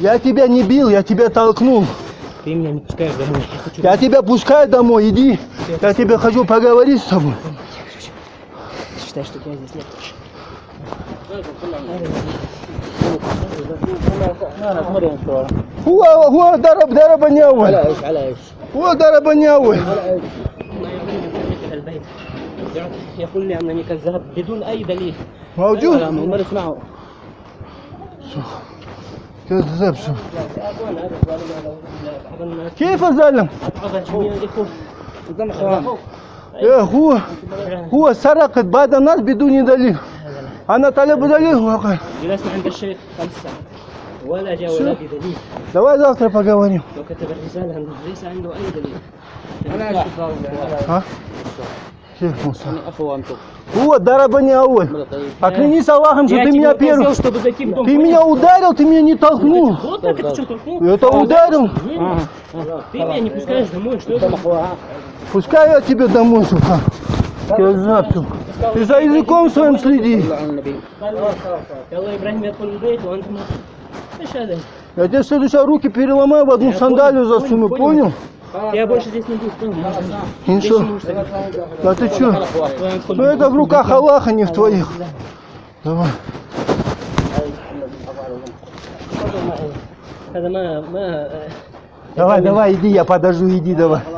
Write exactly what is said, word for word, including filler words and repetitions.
Я тебя не бил, я тебя толкнул. Ты меня не пускаешь домой. Я, хочу Я тебя пускаю домой, иди. Я тебе хочу поговорить с тобой. Считай, что тебя здесь нет. هو هو ضرب ضربني اول هو ضربني اول يقول لي انني كذاب بدون اي دليل موجود ما اسمعه كذاب شو كيف ظلم إيه هو هو سرق بعض الناس بدون دليل انا طالب دليل وقال جلسنا عند الشيخ خمس ساعات ولا جاء ولا بدليل. давай завтра поговорим. لو كتب الرسالة عنده ليس عنده أي دليل. أنا ها؟ شيخ موسى. أخو أنتم. هو ضربني أول. Поклянись Аллахом, что ты меня первый. Ты меня ударил, ты меня не толкнул. Вот так это что толкнул? Это ударил. Ты меня не пускаешь домой, что это? Пускай я тебе домой, сука. Ты за языком своим следи. Я тебе в следующий раз руки переломаю, в одну сандалию засуну, понял? Я больше здесь не буду, понял? Иншо. Да ты чё? Ну это в руках Аллаха, не в твоих. Давай. Давай, давай, иди, я подожду, иди, давай.